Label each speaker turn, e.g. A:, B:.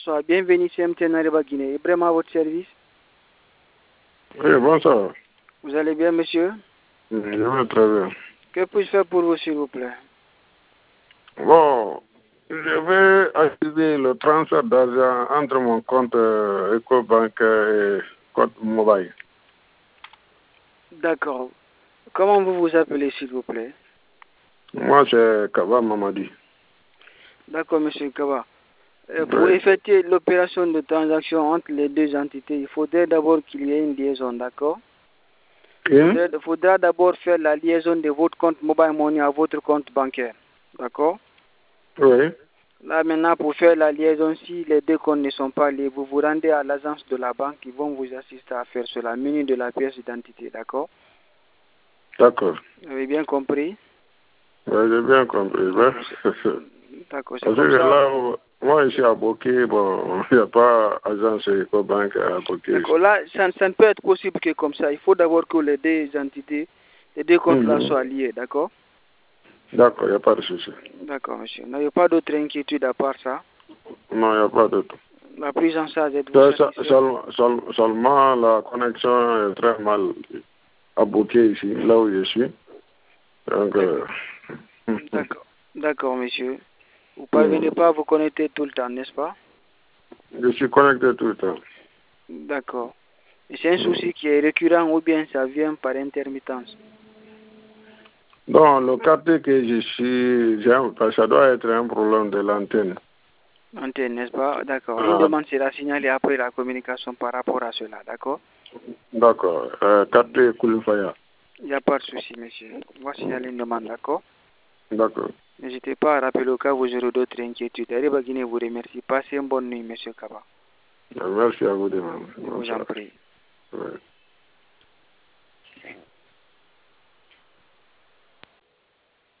A: Sois bienvenue chez MTN Ariba Guinée. Ibrahim à votre service.
B: Oui, bonsoir.
A: Vous allez bien, monsieur?
B: Je vais très bien.
A: Que puis-je faire pour vous, s'il vous plaît?
B: Bon, je vais activer le transfert d'argent entre mon compte EcoBank et compte mobile.
A: D'accord. Comment vous vous appelez, s'il vous plaît?
B: Moi, c'est Kaba Mamadi.
A: D'accord, monsieur Kaba. Pour effectuer l'opération de transaction entre les deux entités, il faudrait d'abord qu'il y ait une liaison, d'accord? Il faudra d'abord faire la liaison de votre compte Mobile Money à votre compte bancaire, d'accord?
B: Oui.
A: Là, maintenant, pour faire la liaison, si les deux comptes ne sont pas liés, vous vous rendez à l'agence de la banque, ils vont vous assister à faire cela, menu de la pièce d'identité, d'accord?
B: D'accord.
A: Vous avez bien compris?
B: Oui, j'ai bien compris.
A: D'accord, c'est
B: parce
A: comme
B: que
A: ça.
B: là, moi, ici à Boké, bon, il n'y a pas agence EcoBank à Boké.
A: D'accord, là, ça ne peut être possible que comme ça. Il faut d'abord que les deux entités, les deux comptes-là soient liés, d'accord?
B: D'accord, il n'y a pas de souci.
A: D'accord, monsieur. Vous n'avez pas d'autre inquiétude à part ça?
B: Non, il n'y a pas d'autre.
A: La prise en charge, êtes-vous satisfait?
B: Seulement, la connexion est très mal à Boké ici, là où je suis. Donc,
A: D'accord, monsieur. Vous ne parvenez pas à vous connecter tout le temps, n'est-ce pas?
B: Je suis connecté tout le temps.
A: D'accord. Et c'est un souci qui est récurrent ou bien ça vient par intermittence?
B: Donc, le quartier que je suis, ça doit être un problème de l'antenne.
A: Antenne, n'est-ce pas? D'accord. Une demande sera signalée après la communication par rapport à cela, d'accord?
B: D'accord. Quartier Kouloufaya.
A: Il n'y a pas de souci, monsieur. On va signaler une demande, d'accord?
B: D'accord.
A: N'hésitez pas à rappeler au cas où vous aurez d'autres inquiétudes. Ariba Guinée vous remercie. Passez une bonne nuit, monsieur Kaba.
B: Merci à vous de même.
A: Je vous en prie.
B: Ouais.